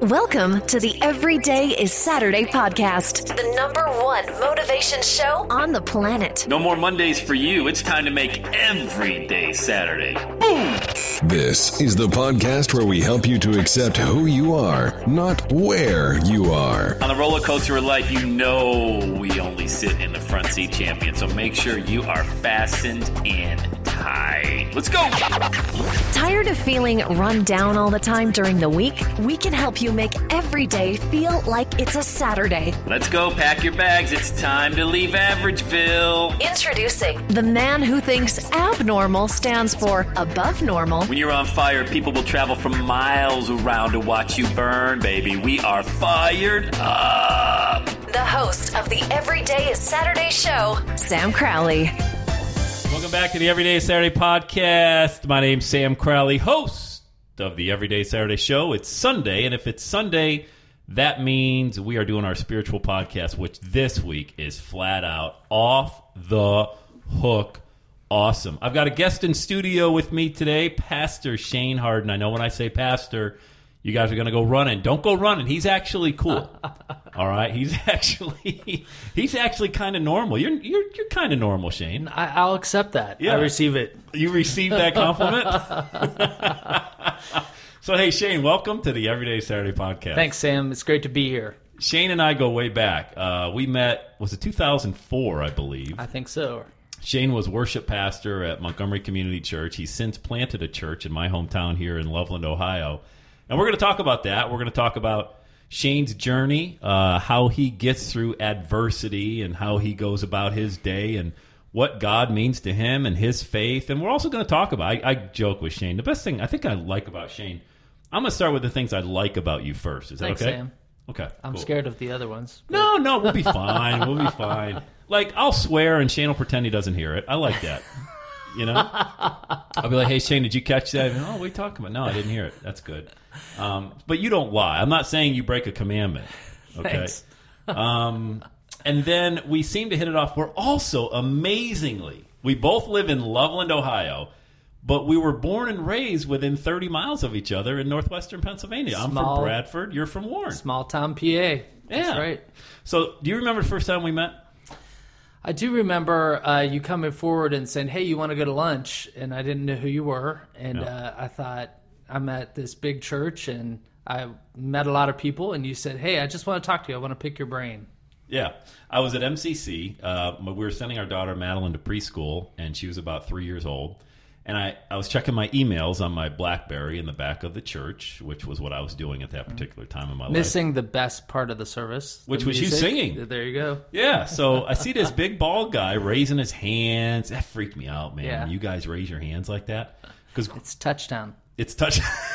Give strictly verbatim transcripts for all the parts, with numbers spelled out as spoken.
Welcome to the Everyday is Saturday podcast, the number one motivation show on the planet. No more Mondays for you. It's time to make every day Saturday. Boom! This is the podcast where we help you to accept who you are, not where you are. On the roller coaster of life, you know we only sit in the front seat, champion. So make sure you are fastened in tight. Let's go! Tired of feeling run down all the time during the week? We can help you make every day feel like it's a Saturday. Let's go. Pack your bags. It's time to leave Averageville. Introducing the man who thinks abnormal stands for above normal. When you're on fire, people will travel from miles around to watch you burn, baby. We are fired up. The host of the Everyday is Saturday show, Sam Crowley. Welcome back to the Everyday Saturday podcast. My name's Sam Crowley, host of the Everyday Saturday show. It's Sunday, and if it's Sunday, that means we are doing our spiritual podcast, which this week is flat out off the hook awesome. I've got a guest in studio with me today, Pastor Shane Harden. I know when I say pastor, you guys are going to go running. Don't go running. He's actually cool. All right, he's actually he's actually kind of normal. You're you're you're kind of normal, Shane. I, I'll accept that. Yeah. I receive it. You received that compliment. So hey, Shane, welcome to the Everyday Saturday podcast. Thanks, Sam. It's great to be here. Shane and I go way back. Uh, we met was it two thousand four, I believe. I think so. Shane was worship pastor at Montgomery Community Church. He's since planted a church in my hometown here in Loveland, Ohio. And we're going to talk about that. We're going to talk about Shane's journey, uh, how he gets through adversity and how he goes about his day and what God means to him and his faith. And we're also going to talk about, I, I joke with Shane, the best thing I think I like about Shane, I'm going to start with the things I like about you first. Is that Thanks, okay? Sam. Okay. I'm cool. scared of the other ones. But... No, no, we'll be fine. We'll be fine. Like, I'll swear and Shane will pretend he doesn't hear it. I like that. You know? I'll be like, hey, Shane, did you catch that? And, oh, what are you talking about? No, I didn't hear it. That's good. Um, but you don't lie. I'm not saying you break a commandment. Okay? Thanks. um, and then we seem to hit it off. We're also, amazingly, we both live in Loveland, Ohio, but we were born and raised within thirty miles of each other in northwestern Pennsylvania. Small, I'm from Bradford. You're from Warren. Small town P A. That's yeah. right. So do you remember the first time we met? I do remember uh, you coming forward and saying, hey, you want to go to lunch? And I didn't know who you were. And no. uh, I thought, I'm at this big church, and I met a lot of people. And you said, hey, I just want to talk to you. I want to pick your brain. Yeah. I was at M C C. Uh, we were sending our daughter Madeline to preschool, and she was about three years old. And I, I was checking my emails on my BlackBerry in the back of the church, which was what I was doing at that particular time in my life. Missing the best part of the service. Which the was music. you singing. There you go. Yeah, so I see this big bald guy raising his hands. That freaked me out, man. Yeah. When you guys raise your hands like that. Cause It's touchdown. It's touch.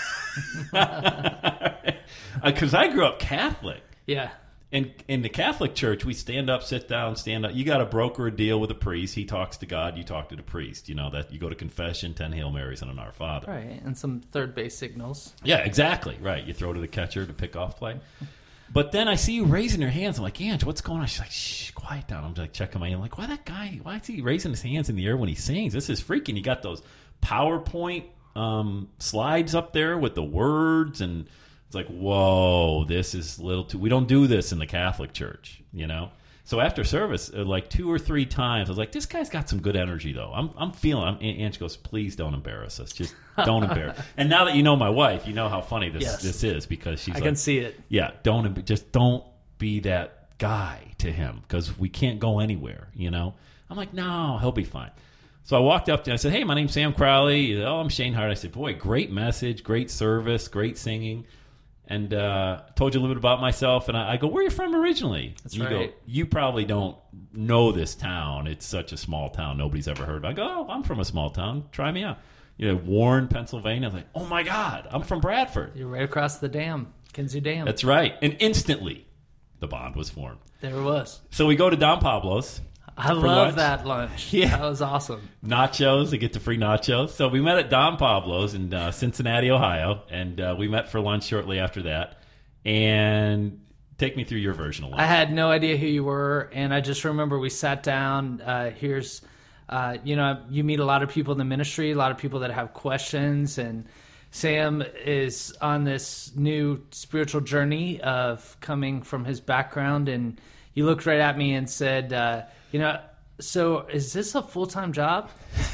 Because I grew up Catholic. Yeah. In in the Catholic Church, we stand up, sit down, stand up. You got to broker a deal with a priest. He talks to God. You talk to the priest. You know that you go to confession, ten Hail Marys, and an Our Father. Right, and some third base signals. Yeah, exactly. Right. You throw to the catcher to pick off play. But then I see you raising your hands. I'm like, Ange, what's going on? She's like, shh, quiet down. I'm like checking my. I'm like, why that guy? Why is he raising his hands in the air when he sings? This is freaking. You got those PowerPoint um, slides up there with the words and. It's like, whoa, this is a little too... We don't do this in the Catholic Church, you know? So after service, uh, like two or three times, I was like, this guy's got some good energy, though. I'm I'm feeling... I'm, Ange goes, please don't embarrass us. Just don't embarrass. And now that you know my wife, you know how funny this Yes. this is because she's I like... can see it. Yeah, don't... em- Just don't be that guy to him because we can't go anywhere, you know? I'm like, no, he'll be fine. So I walked up to him. I said, hey, my name's Sam Crowley. Oh, I'm Shane Hart. I said, boy, great message, great service, great singing. And uh, told you a little bit about myself, and I, I go, where are you from originally? That's you right. Go, you probably don't know this town. It's such a small town. Nobody's ever heard of it. I go, oh, I'm from a small town. Try me out. You know, Warren, Pennsylvania. I was like, oh, my God, I'm from Bradford. You're right across the dam, Kinsey Dam. That's right. And instantly, the bond was formed. There it was. So we go to Don Pablo's. I love lunch. that lunch. Yeah. That was awesome. Nachos, they get the free nachos. So we met at Don Pablo's in uh, Cincinnati, Ohio, and uh, we met for lunch shortly after that. And take me through your version of lunch. I had no idea who you were, and I just remember we sat down. Uh, here's, uh, you know, you meet a lot of people in the ministry, a lot of people that have questions, and Sam is on this new spiritual journey of coming from his background, and he looked right at me and said, uh, you know, so is this a full-time job?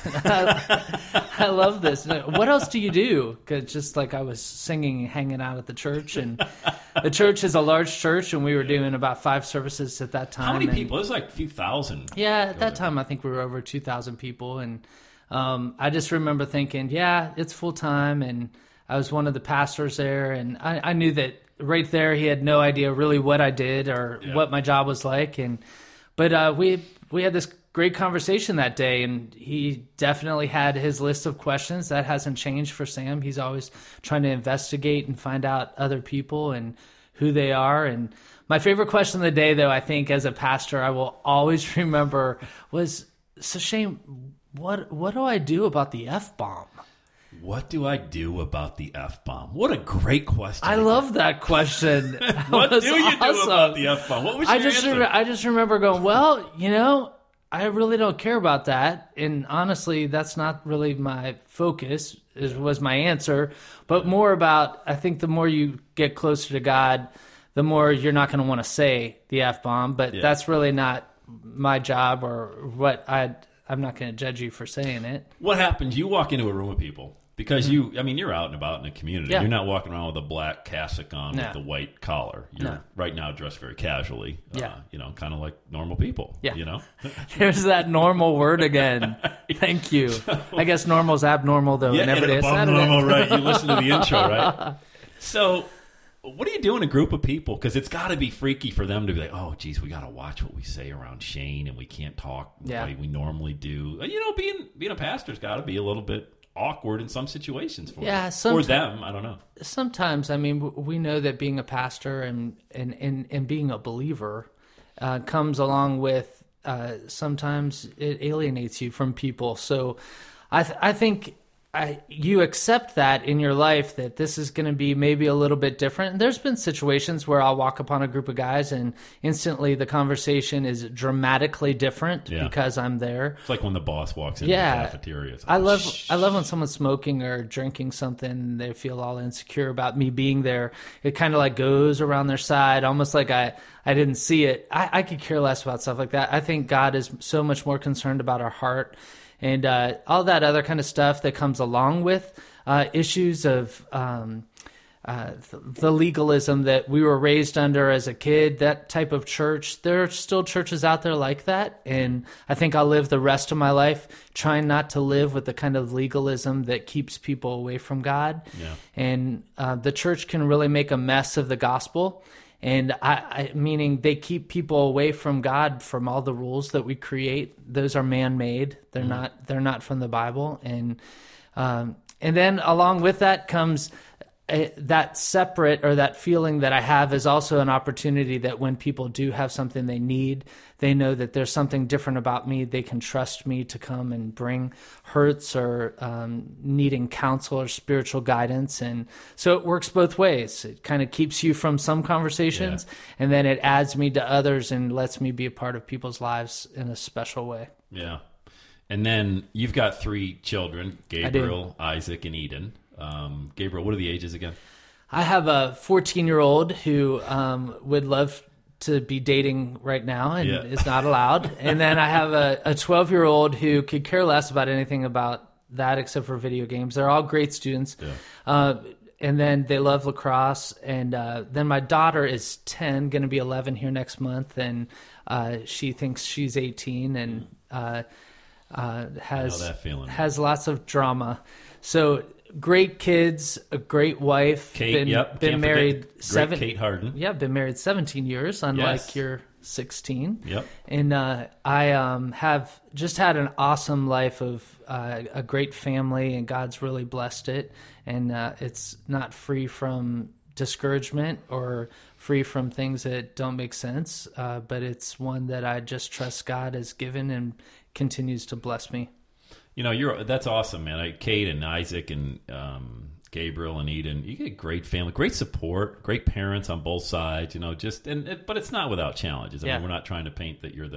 I, I love this. What else do you do? Because just like I was singing and hanging out at the church, and the church is a large church, and we were doing about five services at that time. How many and, people? It was like a few thousand. Yeah, at that time I think we were over two thousand people, and um, I just remember thinking, yeah, it's full-time, and I was one of the pastors there, and I, I knew that right there he had no idea really what I did or yeah. what my job was like, and but uh, we we had this great conversation that day, and he definitely had his list of questions. That hasn't changed for Sam. He's always trying to investigate and find out other people and who they are. And my favorite question of the day, though, I think as a pastor, I will always remember was, so Shane, what what do I do about the F-bomb? What do I do about the F-bomb? What a great question. I love that question. What That do you awesome. do about the F-bomb? What was your I just answer? Rem- I just remember going, well, you know, I really don't care about that, and honestly, that's not really my focus. Is was my answer, but more about I think the more you get closer to God, the more you're not going to want to say the F-bomb. But Yeah. that's really not my job or what I. I'm not going to judge you for saying it. What happens? You walk into a room of people because you, I mean, you're out and about in the community. Yeah. You're not walking around with a black cassock on No. with the white collar. You're No. right now dressed very casually. Yeah. Uh, you know, kind of like normal people. Yeah. You know? There's that normal word again. Thank you. I guess normal's abnormal, though. Yeah, it never and is. above normal, right? You listen to the intro, right? So, what do you do in a group of people? Because it's got to be freaky for them to be like, "Oh, geez, we got to watch what we say around Shane, and we can't talk Yeah. the way we normally do." You know, being being a pastor's got to be a little bit awkward in some situations for Yeah, you. somet- or them. I don't know. Sometimes, I mean, w- we know that being a pastor and and, and, and being a believer uh, comes along with uh, sometimes it alienates you from people. So I th- I think I, you accept that in your life that this is going to be maybe a little bit different. And there's been situations where I'll walk upon a group of guys and instantly the conversation is dramatically different Yeah. because I'm there. It's like when the boss walks into Yeah. the cafeteria. It's like, I love "Shh." I love when someone's smoking or drinking something and they feel all insecure about me being there. It kind of like goes around their side, almost like I, I didn't see it. I, I could care less about stuff like that. I think God is so much more concerned about our heart and uh, all that other kind of stuff that comes along with uh, issues of um, uh, the legalism that we were raised under as a kid, that type of church. There are still churches out there like that, and I think I'll live the rest of my life trying not to live with the kind of legalism that keeps people away from God. Yeah. And uh, the church can really make a mess of the gospel. And I, I, meaning they keep people away from God from all the rules that we create. Those are man-made. They're mm-hmm. not. They're not from the Bible. And um, and then along with that comes a, that separate or that feeling that I have is also an opportunity that when people do have something they need, they know that there's something different about me. They can trust me to come and bring hurts or um, needing counsel or spiritual guidance. And so it works both ways. It kind of keeps you from some conversations, yeah. and then it adds me to others and lets me be a part of people's lives in a special way. Yeah. And then you've got three children, Gabriel, Isaac, and Eden. Um, Gabriel, what are the ages again? I have a fourteen-year-old who um, would love to be dating right now and yeah. is not allowed. And then I have a twelve-year-old who could care less about anything about that except for video games. They're all great students. Yeah. Uh, and then they love lacrosse. And uh, then my daughter is ten, going to be eleven here next month. And uh, she thinks she's eighteen and uh, uh, has, I know that feeling. has lots of drama. So great kids, a great wife. Kate, been, yep. Been Can't married forget. seven. Great Kate Harden. Yeah, been married seventeen years, unlike Yes. you're sixteen. Yep. And uh, I um, have just had an awesome life of uh, a great family, and God's really blessed it. And uh, it's not free from discouragement or free from things that don't make sense, uh, but it's one that I just trust God has given and continues to bless me. You know, you're that's awesome, man. I, Kate and Isaac and um, Gabriel and Eden, you get a great family, great support, great parents on both sides. You know, just and it, but it's not without challenges. I Yeah. mean, we're not trying to paint that you're the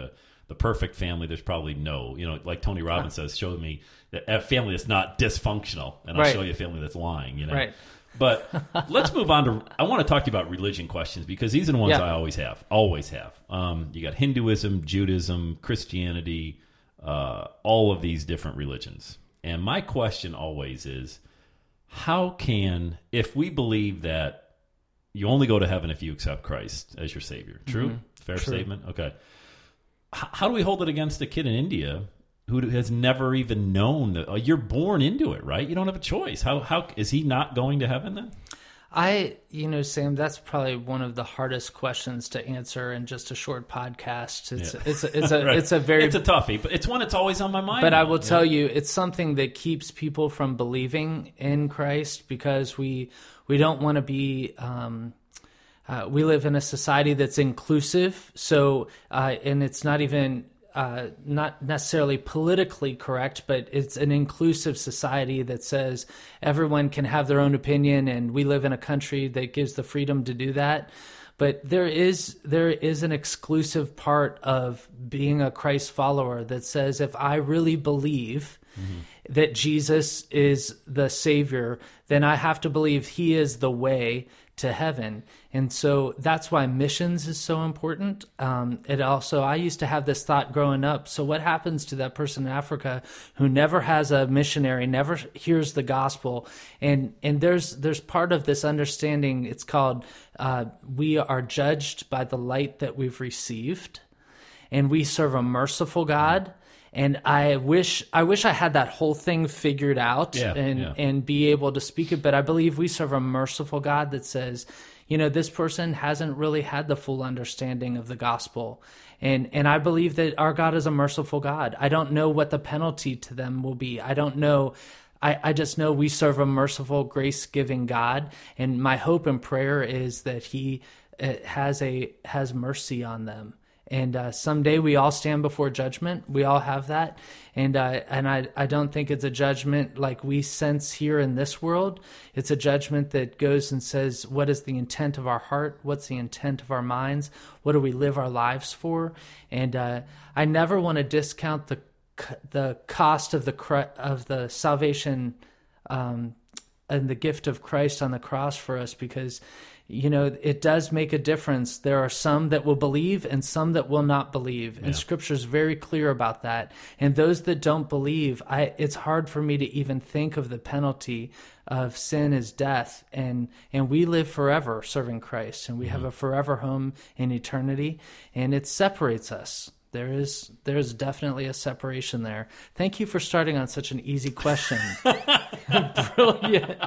the perfect family. There's probably no, you know, like Tony Robbins says, show me a family that's not dysfunctional, and I'll Right. show you a family that's lying, you know. Right. But let's move on to, I want to talk to you about religion questions, because these are the ones Yeah. I always have, always have. Um, you got Hinduism, Judaism, Christianity, uh, all of these different religions. And my question always is, how can, if we believe that you only go to heaven if you accept Christ as your Savior, true? Mm-hmm. Fair True. statement? Okay. H- how do we hold it against a kid in India who has never even known that? Oh, you're born into it, right? You don't have a choice. How how is he not going to heaven then? I, you know, Sam, that's probably one of the hardest questions to answer in just a short podcast. It's Yeah. it's a, it's a Right. it's a very it's a toughie, but it's one that's always on my mind. But I now, will you tell know? you, it's something that keeps people from believing in Christ, because we we don't want to be. Um, uh, we live in a society that's inclusive, so uh, and it's not even. Uh, not necessarily politically correct, but it's an inclusive society that says everyone can have their own opinion, and we live in a country that gives the freedom to do that. But there is there is an exclusive part of being a Christ follower that says, if I really believe mm-hmm. that Jesus is the Savior, then I have to believe He is the way to heaven. And so that's why missions is so important. Um, it also, I used to have this thought growing up. So what happens to that person in Africa who never has a missionary, never hears the gospel? And and there's there's part of this understanding. It's called uh, we are judged by the light that we've received, and we serve a merciful God. And I wish I wish I had that whole thing figured out Yeah, and, yeah. and be able to speak it. But I believe we serve a merciful God that says, you know, this person hasn't really had the full understanding of the gospel. And and I believe that our God is a merciful God. I don't know what the penalty to them will be. I don't know. I, I just know we serve a merciful, grace-giving God. And my hope and prayer is that He uh, has a has mercy on them. And uh, someday we all stand before judgment. We all have that. And uh, and I, I don't think it's a judgment like we sense here in this world. It's a judgment that goes and says, what is the intent of our heart? What's the intent of our minds? What do we live our lives for? And uh, I never want to discount the the cost of the of the salvation um, and the gift of Christ on the cross for us, because you know, it does make a difference. There are some that will believe and some that will not believe. And Yeah. Scripture is very clear about that. And those that don't believe, I, it's hard for me to even think of the penalty of sin is death. And, and we live forever serving Christ, and we mm-hmm. have a forever home in eternity, and it separates us. There is there's definitely a separation there. Thank you for starting on such an easy question. Brilliant.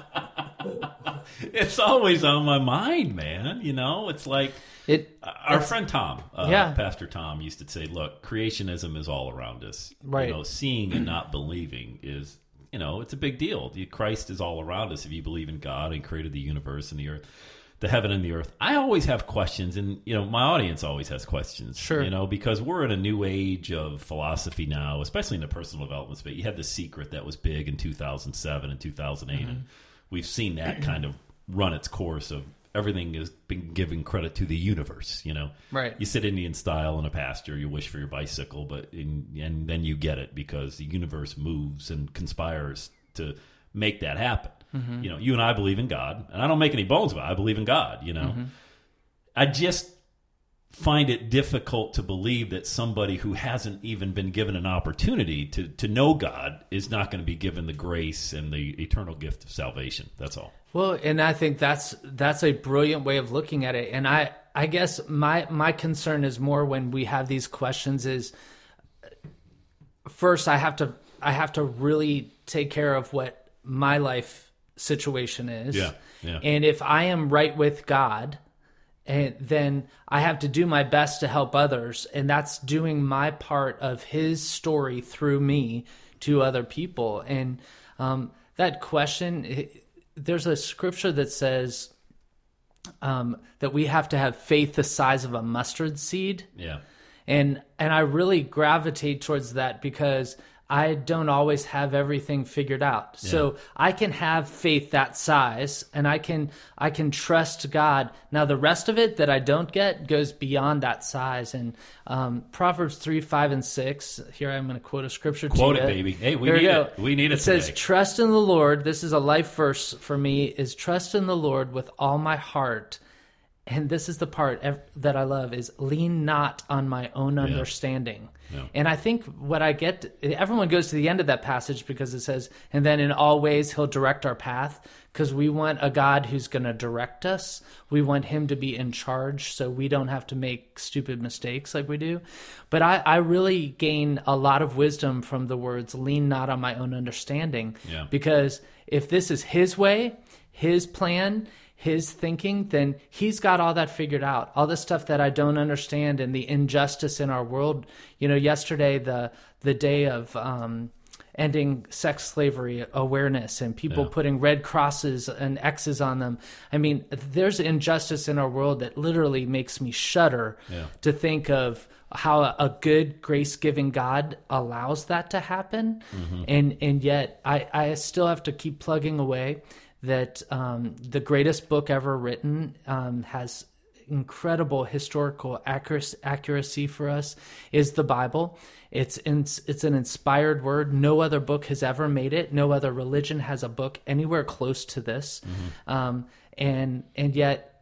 It's always on my mind, man. You know, it's like It our friend Tom, uh, Yeah. Pastor Tom, used to say, "Look, creationism is all around us. Right. You know, seeing and not believing is, you know, it's a big deal. The- Christ is all around us if you believe in God and created the universe and the earth, the heaven and the earth." I always have questions, and you know, my audience always has questions. Sure. You know, because we're in a new age of philosophy now, especially in the personal development space. You had The Secret that was big in two thousand seven and two thousand eight, mm-hmm. and we've seen that kind of run its course of everything has been given credit to the universe, you know. Right. You sit Indian style in a pasture, you wish for your bicycle, but in, and then you get it because the universe moves and conspires to make that happen. Mm-hmm. You know, you and I believe in God, and I don't make any bones about it. I believe in God, you know. Mm-hmm. I just find it difficult to believe that somebody who hasn't even been given an opportunity to, to know God is not going to be given the grace and the eternal gift of salvation. That's all. Well, and I think that's that's a brilliant way of looking at it. And I, I guess my my concern is more when we have these questions is first I have to I have to really take care of what my life situation is. Yeah, yeah. And if I am right with God, and then I have to do my best to help others, and that's doing my part of His story through me to other people. And um, that question, it, there's a scripture that says um, that we have to have faith the size of a mustard seed. Yeah. And and I really gravitate towards that because I don't always have everything figured out. Yeah. So I can have faith that size, and I can I can trust God. Now the rest of it that I don't get goes beyond that size. And um, Proverbs three, five, and six. Here I'm going to quote a scripture. Quote to it, you. baby. Hey, we Here need we go. it. We need it. It says, today. "Trust in the Lord." This is a life verse for me. Is trust in the Lord with all my heart. And this is the part ev- that I love is lean not on my own understanding. Yeah. And I think what I get, everyone goes to the end of that passage because it says, and then in all ways he'll direct our path, because we want a God who's going to direct us. We want him to be in charge so we don't have to make stupid mistakes like we do. But I, I really gain a lot of wisdom from the words, lean not on my own understanding. Yeah. Because if this is his way, his plan, his thinking, then he's got all that figured out. All the stuff that I don't understand and the injustice in our world. You know, yesterday, the the day of um, ending sex slavery awareness and people Yeah. putting red crosses and X's on them. I mean, there's injustice in our world that literally makes me shudder Yeah. to think of how a, a good, grace-giving God allows that to happen. Mm-hmm. And, and yet I, I still have to keep plugging away that um, the greatest book ever written um, has incredible historical accuracy, accuracy for us is the Bible. It's in, it's an inspired word. No other book has ever made it. No other religion has a book anywhere close to this. Mm-hmm. Um, and and yet,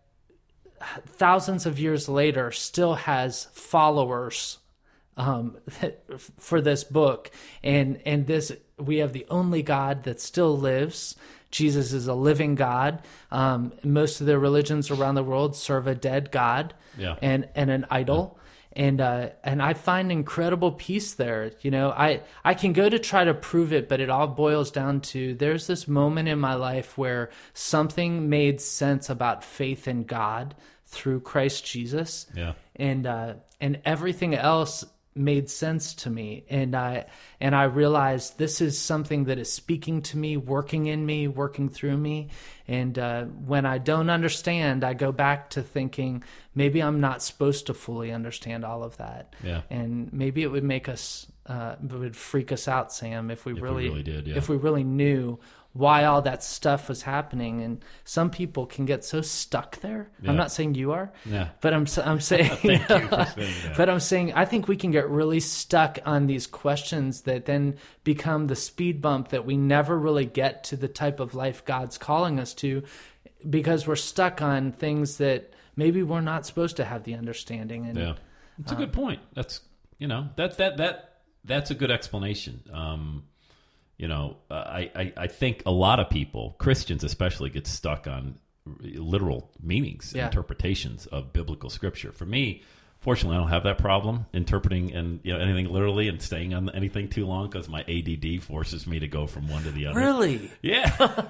thousands of years later, still has followers um, for this book. And and this we have the only God that still lives. Jesus is a living God. Um, most of the religions around the world serve a dead God Yeah. and, and an idol. Yeah. And uh, and I find incredible peace there. You know, I, I can go to try to prove it, but it all boils down to there's this moment in my life where something made sense about faith in God through Christ Jesus. Yeah. And uh, and everything else made sense to me, and I and I realized this is something that is speaking to me, working in me, working through me. And uh, when I don't understand, I go back to thinking maybe I'm not supposed to fully understand all of that. Yeah. And maybe it would make us, uh, it would freak us out, Sam, if we If we really, really did, yeah. if we really knew why all that stuff was happening. And some people can get so stuck there. Yeah. I'm not saying you are, Yeah. but I'm I'm saying, Thank you for saying that. but I'm saying I think we can get really stuck on these questions that then become the speed bump that we never really get to the type of life God's calling us to, because we're stuck on things that maybe we're not supposed to have the understanding. And Yeah, it's a good point. That's you know that that that that's a good explanation. Um, you know, uh, I, I I think a lot of people, Christians especially, get stuck on literal meanings, Yeah. interpretations of biblical scripture. For me, fortunately, I don't have that problem interpreting and you know anything literally and staying on anything too long because my A D D forces me to go from one to the other. Really? Yeah.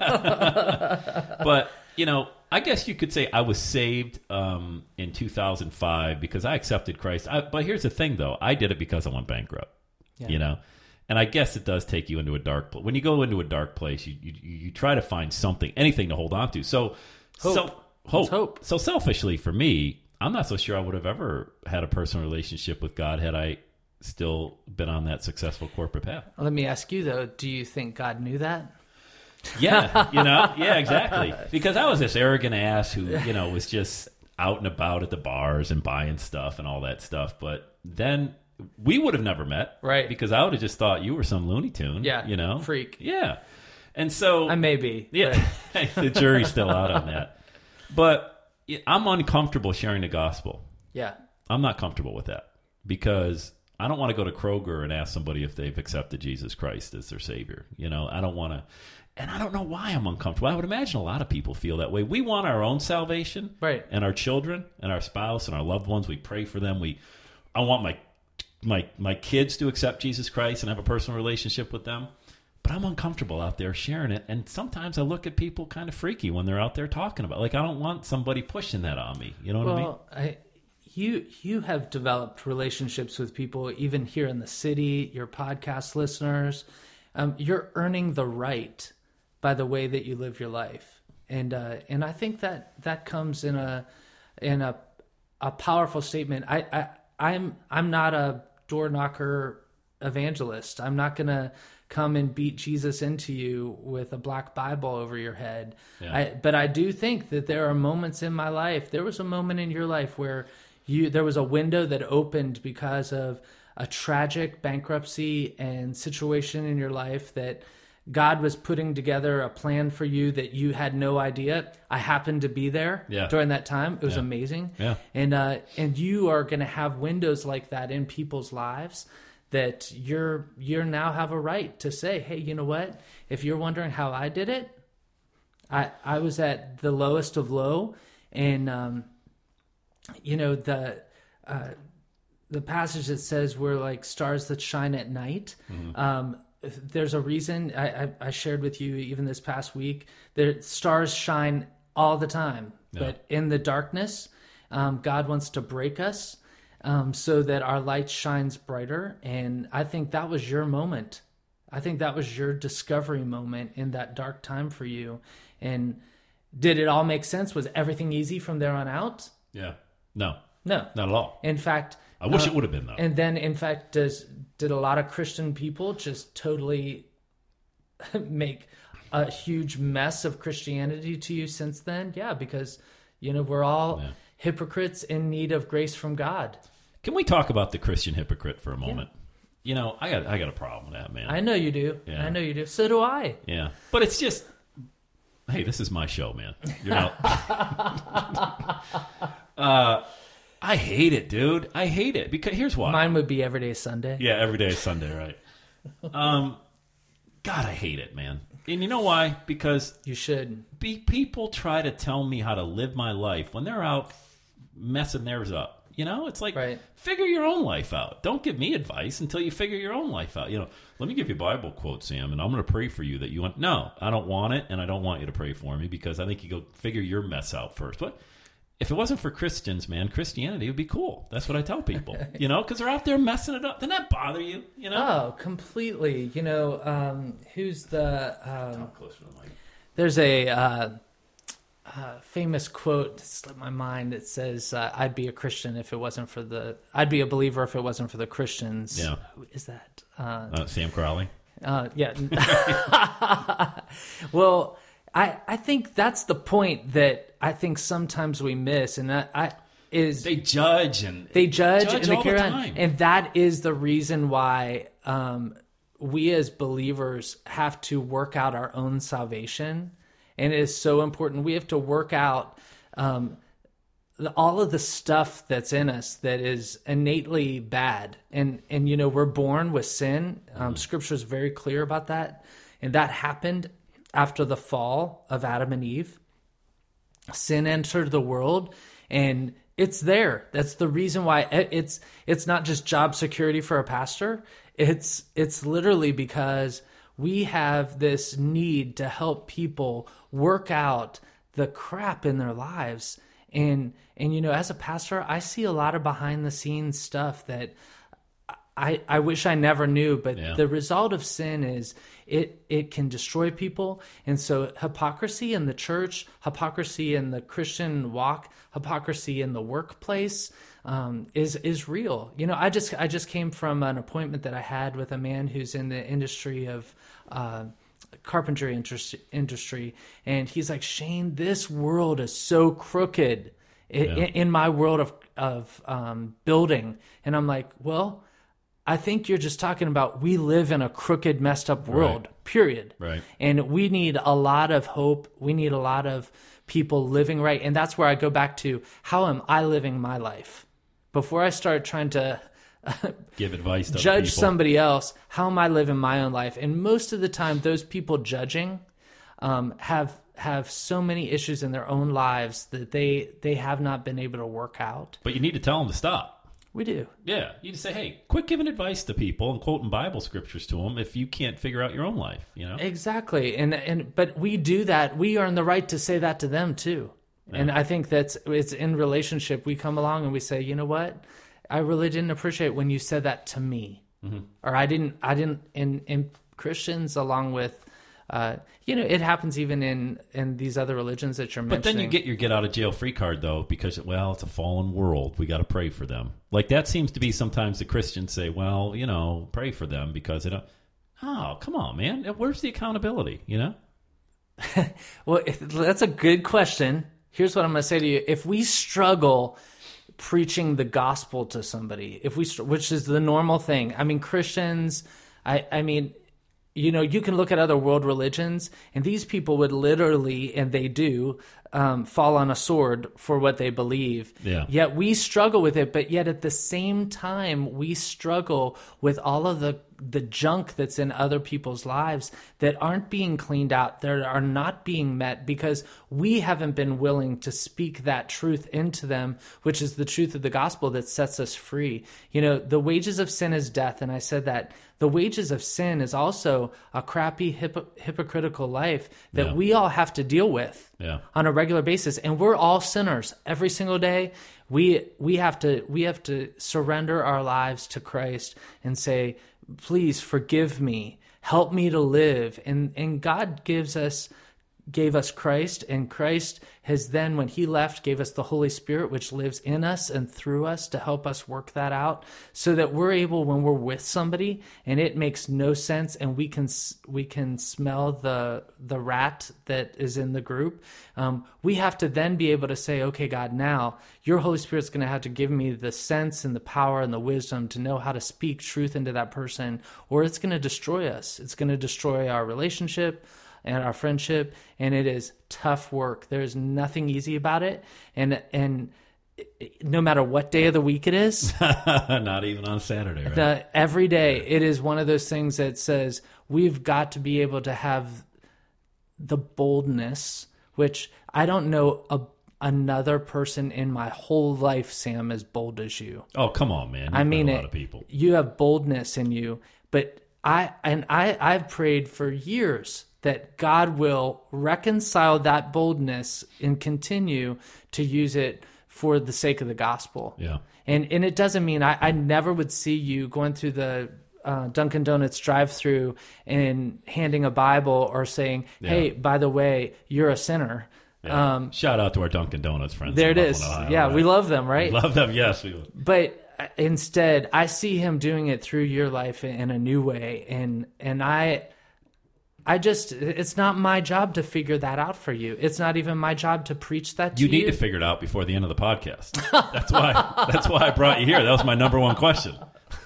But, you know, I guess you could say I was saved um, in two thousand five because I accepted Christ. I, but here's the thing, though. I did it because I went bankrupt, Yeah. you know. And I guess it does take you into a dark place. When you go into a dark place, you, you, you try to find something, anything to hold on to. So, Hope. so hope. It's hope. So selfishly for me, I'm not so sure I would have ever had a personal relationship with God had I still been on that successful corporate path. Let me ask you though, do you think God knew that? Yeah, you know, yeah, exactly. Because I was this arrogant ass who, you know, was just out and about at the bars and buying stuff and all that stuff. But then we would have never met, Right. Because I would have just thought you were some Looney Tune, Yeah, you know, freak. yeah. And so, I may be. yeah, the jury's still out on that. But I'm uncomfortable sharing the gospel. Yeah. I'm not comfortable with that because I don't want to go to Kroger and ask somebody if they've accepted Jesus Christ as their Savior. You know, I don't want to, and I don't know why I'm uncomfortable. I would imagine a lot of people feel that way. We want our own salvation, Right. And our children and our spouse and our loved ones. We pray for them. We, I want my, my, my kids to accept Jesus Christ and have a personal relationship with them. But I'm uncomfortable out there sharing it. And sometimes I look at people kind of freaky when they're out there talking about it. Like, I don't want somebody pushing that on me. You know what I mean? Well, I, you you have developed relationships with people even here in the city, your podcast listeners. Um, you're earning the right by the way that you live your life. And uh, and I think that that comes in a in a a powerful statement. I, I I'm I'm not a door knocker evangelist. I'm not going to come and beat Jesus into you with a black Bible over your head. Yeah. I, but I do think that there are moments in my life. There was a moment in your life where you there was a window that opened because of a tragic bankruptcy and situation in your life that God was putting together a plan for you that you had no idea. I happened to be there yeah. during that time. It was yeah. amazing. Yeah. And uh, and you are going to have windows like that in people's lives that you're you're now have a right to say, hey, you know what? If you're wondering how I did it, I I was at the lowest of low, and um, you know the. Uh, the passage that says we're like stars that shine at night. Mm-hmm. Um, there's a reason I, I, I shared with you even this past week that stars shine all the time, yeah. but in the darkness, um, God wants to break us um, so that our light shines brighter. And I think that was your moment. I think that was your discovery moment in that dark time for you. And did it all make sense? Was everything easy from there on out? Yeah. No. No. Not at all. In fact, I wish uh, it would have been, though. And then, in fact, does did a lot of Christian people just totally make a huge mess of Christianity to you since then? Yeah, because, you know, we're all yeah. hypocrites in need of grace from God. Can we talk about the Christian hypocrite for a moment? Yeah. You know, I got I got a problem with that, man. I know you do. Yeah. I know you do. So do I. Yeah. But it's just, hey, this is my show, man. You're not... uh... I hate it, dude. I hate it because here's why. Mine would be every day Sunday. Yeah, every day is Sunday, right? um, God, I hate it, man. And you know why? Because you should. Be, people try to tell me how to live my life when they're out messing theirs up. You know, it's like right. figure your own life out. Don't give me advice until you figure your own life out. You know, let me give you a Bible quote, Sam, and I'm going to pray for you that you want. No, I don't want it, and I don't want you to pray for me because I think you go figure your mess out first. What? If it wasn't for Christians, man, Christianity would be cool. That's what I tell people, you know, because they're out there messing it up. Doesn't that bother you, you know? Oh, completely. You know, um, who's the... Um, Talk closer to the mic. There's a uh, uh, famous quote that slipped my mind. It says, uh, I'd be a Christian if it wasn't for the... I'd be a believer if it wasn't for the Christians. Yeah. Who is that? Uh, uh, Sam Crowley? Uh, yeah. Well... I, I think that's the point that I think sometimes we miss, and that I is they judge and they judge, judge and they all carry the on, time. And that is the reason why um, we as believers have to work out our own salvation, and it is so important. We have to work out um, the, all of the stuff that's in us that is innately bad, and and you know we're born with sin. Um, mm. Scripture is very clear about that, and that happened. After the fall of Adam and Eve, sin entered the world, and it's there. That's the reason why it's it's not just job security for a pastor. It's it's literally because we have this need to help people work out the crap in their lives. And and you know, as a pastor, I see a lot of behind the scenes stuff that I, I wish I never knew, but yeah. the result of sin is it it can destroy people. And so hypocrisy in the church, hypocrisy in the Christian walk, hypocrisy in the workplace um, is is real. You know, I just I just came from an appointment that I had with a man who's in the industry of uh, carpentry industry, industry, and he's like, Shane, this world is so crooked in, yeah. in my world of of um, building, and I'm like, well. I think you're just talking about we live in a crooked, messed up world, right. period. Right. And we need a lot of hope. We need a lot of people living right. And that's where I go back to, how am I living my life? Before I start trying to give advice to judge people. somebody else, how am I living my own life? And most of the time, those people judging um, have have so many issues in their own lives that they they have not been able to work out. But you need to tell them to stop. We do. Yeah. You just say, hey, quit giving advice to people and quoting Bible scriptures to them if you can't figure out your own life, you know? Exactly. And and but we do that. We earn the right to say that to them too. Yeah. And I think that's it's in relationship. We come along and we say, you know what? I really didn't appreciate when you said that to me. Mm-hmm. Or I didn't I didn't in in Christians along with uh, you know, it happens even in, in these other religions that you're mentioning. But then you get your get out of jail free card, though, because, well, it's a fallen world. We got to pray for them. Like, that seems to be sometimes the Christians say, well, you know, pray for them because they don't. Oh, come on, man. Where's the accountability, you know? Well, if, that's a good question. Here's what I'm going to say to you. If we struggle preaching the gospel to somebody, if we, which is the normal thing. I mean, Christians, I, I mean, you know, you can look at other world religions, and these people would literally, and they do, um, fall on a sword for what they believe. Yeah. Yet we struggle with it, but yet at the same time, we struggle with all of the the junk that's in other people's lives that aren't being cleaned out, that are not being met because we haven't been willing to speak that truth into them, which is the truth of the gospel that sets us free. You know, the wages of sin is death. And I said that the wages of sin is also a crappy, hip- hypocritical life that Yeah. we all have to deal with Yeah. on a regular basis. And we're all sinners every single day. We, we have to, we have to surrender our lives to Christ and say, please forgive me, help me to live. And and God gives us gave us Christ, and Christ has then, when he left, gave us the Holy Spirit, which lives in us and through us to help us work that out, so that we're able, when we're with somebody and it makes no sense and we can we can smell the the rat that is in the group, um, we have to then be able to say, okay, God, now your Holy Spirit's going to have to give me the sense and the power and the wisdom to know how to speak truth into that person, or it's going to destroy us. It's going to destroy our relationship and our friendship, and it is tough work. There's nothing easy about it, and and no matter what day of the week it is, not even on Saturday, right? the, every day it is one of those things that says we've got to be able to have the boldness, which I don't know a, another person in my whole life, Sam, as bold as you. Oh, come on, man! You've I mean, met a lot it, of people. You have boldness in you, but I and I I've prayed for years that God will reconcile that boldness and continue to use it for the sake of the gospel. Yeah. And and it doesn't mean I, I never would see you going through the uh, Dunkin' Donuts drive-through and handing a Bible or saying, hey, Yeah. by the way, you're a sinner. Yeah. Um, Shout out to our Dunkin' Donuts friends. there in it is. Buffalo, Ohio, Yeah, right? we love them, right? Love them, yes. We will. But instead, I see him doing it through your life in a new way. And and I... I just, it's not my job to figure that out for you. It's not even my job to preach that to You you. need to figure it out before the end of the podcast. That's why. That's why I brought you here. That was my number one question.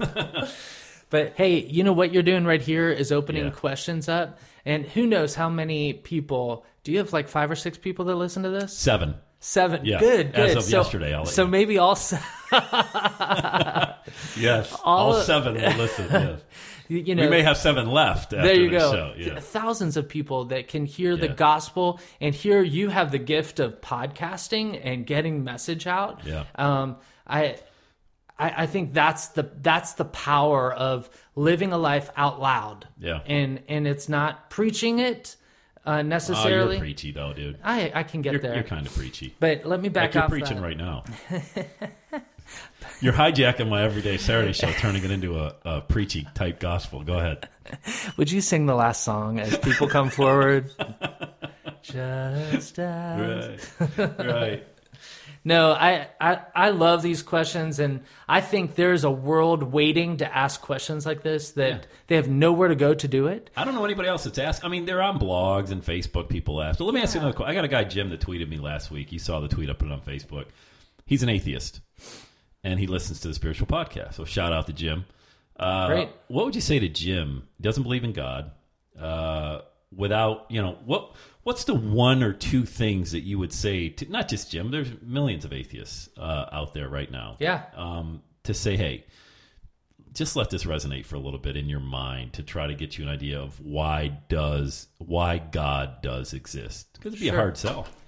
But hey, you know what you're doing right here is opening Yeah. questions up. And who knows how many people, do you have like five or six people that listen to this? Seven. Seven. Yeah. Good, good. As of so, yesterday, I'll let so you know. maybe all se- Yes. All All, of- seven will listen. Yes. you you know, We may have seven left after there you this go. show. Yeah. Thousands of people that can hear the Yeah. gospel, and here you have the gift of podcasting and getting message out. Yeah. Um, I, I, I think that's the that's the power of living a life out loud. Yeah. And and it's not preaching it uh, Oh, necessarily. you're preachy though, dude. I I can get You're, there. you're kind of preachy. But let me back Like you're off preaching that. right now. You're hijacking my everyday Saturday show, turning it into a, a preachy type gospel. Go ahead. Would you sing the last song as people come forward? Just as. Right. Right. No, I, I I love these questions, and I think there's a world waiting to ask questions like this that Yeah. they have nowhere to go to do it. I don't know anybody else that's asked. I mean, they're on blogs and Facebook. People ask. But let me ask you another question. I got a guy, Jim, that tweeted me last week. You saw the tweet. I put it on Facebook. He's an atheist, and he listens to the Spiritual Podcast. So shout out to Jim. Uh, Great. What would you say to Jim? Doesn't believe in God. Uh, without, you know, what what's the one or two things that you would say to not just Jim? There's millions of atheists uh, out there right now. Yeah. Um, to say, hey, just let this resonate for a little bit in your mind to try to get you an idea of why does why God does exist. Because it'd be Sure. a hard sell.